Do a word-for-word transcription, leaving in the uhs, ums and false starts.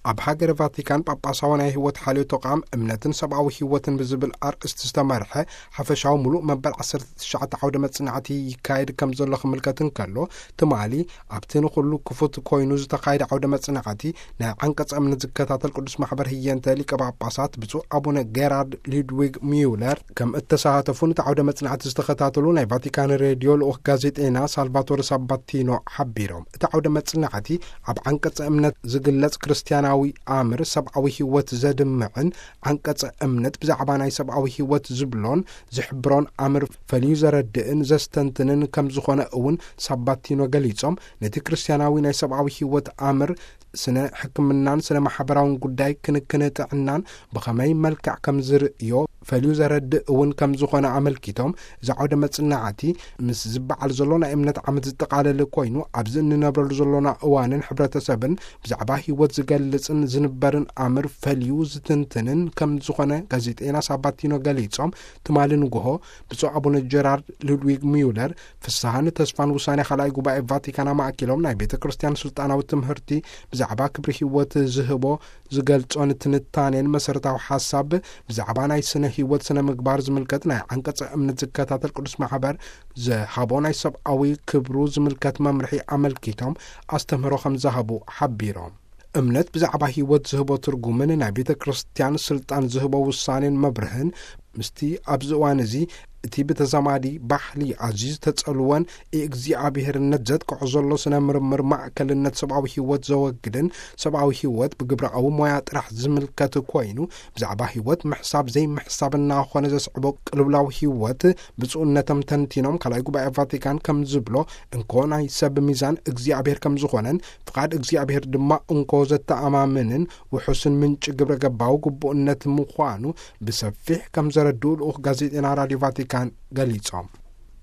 ኣብ ሃገር ቫቲካን ጳጳሳዊ ናይ ህይወት ሓልዮ ተቋም እምነትን ሰብኣዊ ህይወትን ብዝብል ኣርእስቲ ዝተመርሐ ሓፈሻዊ ሙሉእ መበል ዓሰርተ ትሽዓተ ዓውደ መጽናዕቲ ይካየድ ከም ዘሎ ክምልከትን ከሎ ትማሊ ኣብቲ ንኹሉ ክፉት ኮይኑ ዝተኻየደ ዓውደ መጽናዕቲ ናይ ዓንቀጽ እምነት ዝከታተል ቅዱስ ማሕበር ህየንተ ሊቀ ጳጳሳት ብፁዕ ኣቡነ ጌራርድ ሉድዊግ ሚውለር ከም እተሳተፉን እቲ ዓውደ መጽናዕቲ ዝተኸታተሉ ናይ ቫቲካን ሬድዮ ልኡኽ ጋዜጤና ሳልቫቶር ሳባቲኖ ሓቢሮም እቲ ዓውደ መጽናዕቲ ኣብ ዓንቀጽ እምነት ዝግለጽ ክርስቲያናዊ ኣምር ሰብኣዊ ህይወት ዘድምዕን ዓንቀጽ እምነት ብዛዕባ ናይ ሰብኣዊ ህይወት ዝብሎን ዝሕብሮን ኣምር ፈልዩ ዘረድእን ዘስተንትንን ከም ዝኾነ እውን ሳባቲኖ ገሊጾም ነቲ ክርስቲያናዊ ናይ ሰብኣዊ ህይወት ኣምር ስነ ሕክምናን ስነ ማሕበራውን ጉዳይ ክንክን ጥዕናን ብኸመይ መልክዕ ከም ዝርእዮ ፈልዩ ዘረድእ እውን ከም ዝኾነ ኣመልኪቶም እዚ ዓውደ መጽናዕቲ ምስ ዝበዓል ዘሎ ናይ እምነት ዓመት ዝጠቃለለ ኮይኑ ኣብዚ እንነብረሉ ዘሎና እዋንን ሕብረተሰብን ብዛዕባ ህይወት ዝገልጽን ዝንበርን ኣምር ፈልዩ ዝትንትንን ከም ዝኾነ ጋዜጤና ሳባቲኖ ገሊጾም ትማሊ ንግሆ ብፁዕ ኣቡነ ጀራርድ ሉድዊግ ሚውለር ፍስሓን ተስፋን ውሳኔ ካልኣይ ጉባኤ ቫቲካና ማእኪሎም ናይ ቤተ ክርስቲያን ስልጣናዊ ትምህርቲ ብዛዕባ ክብሪ ህይወት ዝህቦ ዝገልጾን ትንታኔን መሰረታዊ ሓሳብ ብዛዕባ ናይ ስነ ህይወት ስነ ምግባር ዝምልከት ናይ ዓንቀጽ እምነት ዝከታተል ቅዱስ ማሕበር ዝሃቦ ናይ ሰብኣዊ ክብሩ ዝምልከት መምርሒ ኣመልኪቶም ኣስተምህሮ ከም ዝሃቡ ሓቢሮም እምነት ብዛዕባ ህይወት ዝህቦ ትርጉምን ናይ ቤተ ክርስቲያን ስልጣን ዝህቦ ውሳኔን መብርህን ምስቲ ኣብዚ እዋን እዚ እቲ ብተዛማዲ ባህሊ ኣዝዩ ዝተጸልወን እግዚኣብሔርነት ዘጥቅዖ ዘሎ ስነ ምርምር ማእከልነት ሰብኣዊ ህይወት ዘወግድን ሰብኣዊ ህይወት ብግብራዊ ሞያ ጥራሕ ዝምልከት ኮይኑ ብዛዕባ ህይወት ምሕሳብ ዘይምሕሳብ እናኾነ ዘስዕቦ ቅልውላዊ ህይወት ብፁዕነቶም ተንቲኖም ካልኣይ ጉባኤ ቫቲካን ከም ዝብሎ እንኮ ናይ ሰብ ሚዛን እግዚኣብሔር ከም ዝኾነን ፍቓድ እግዚኣብሔር ድማ እንኮ ዘተኣማምንን ውሑስን ምንጭ ግብረ ገባዊ ግቡእነት ምዃኑ ብሰፊሕ ከም ዘረድኡ ልኡኽ ጋዜጤና ራድዮ ቫቲካን ገሊጾም